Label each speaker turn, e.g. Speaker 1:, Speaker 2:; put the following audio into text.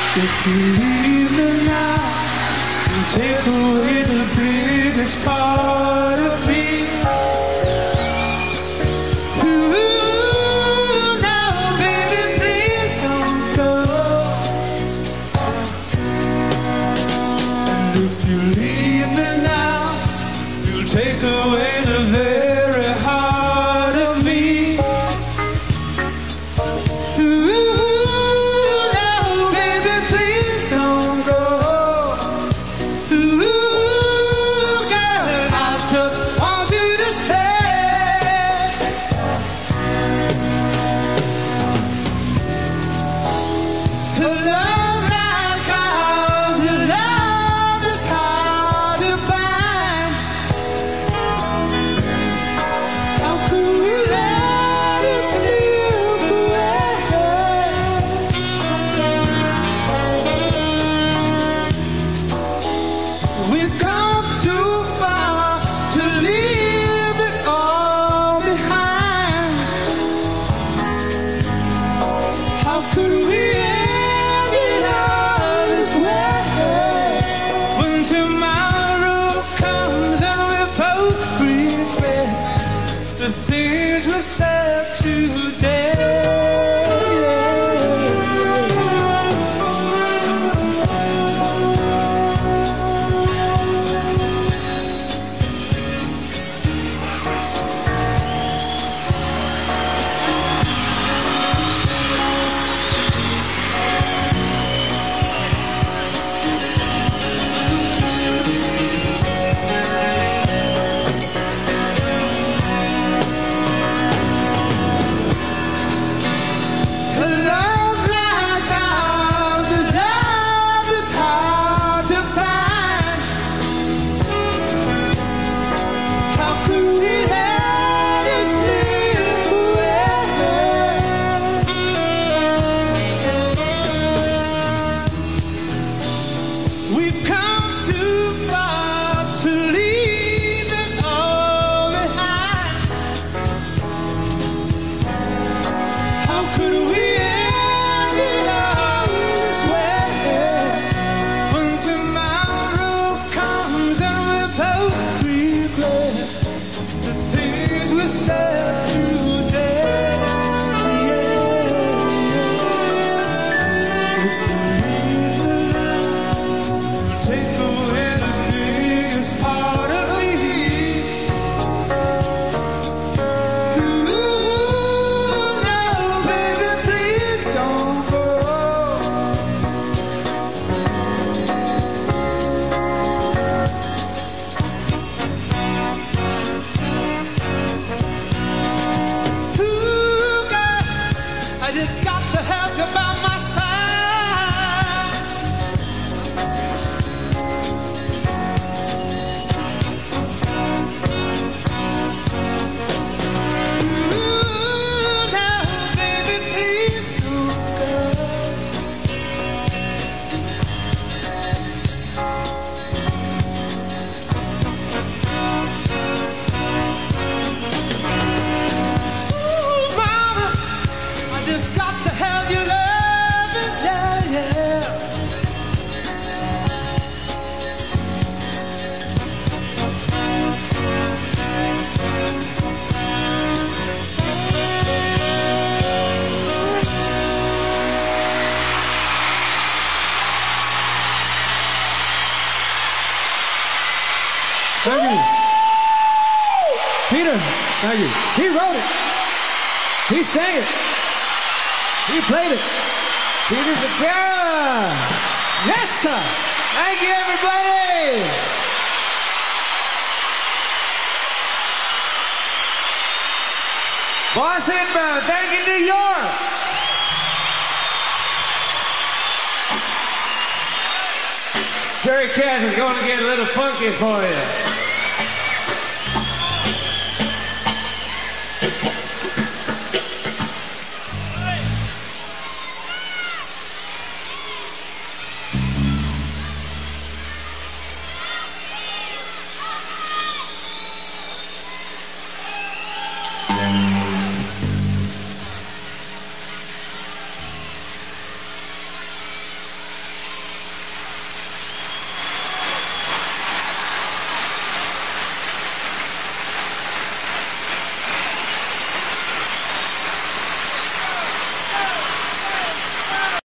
Speaker 1: If you leave me now, you take away the biggest part of me. Ooh, now, baby, please don't go. And if you leave me now, you'll take away the very heart of me. Said today. I just got to have you by my side. Ooh, now, baby, please don't go. Ooh, mama, I just got to have your loving, yeah, yeah.
Speaker 2: Thank you. Peter, thank you. He wrote it. He sang it. He played it. Peter Cetera. Yes, sir. Thank you, everybody. Boston, thank you, New York. Jerry Cash is going to get a little funky for you.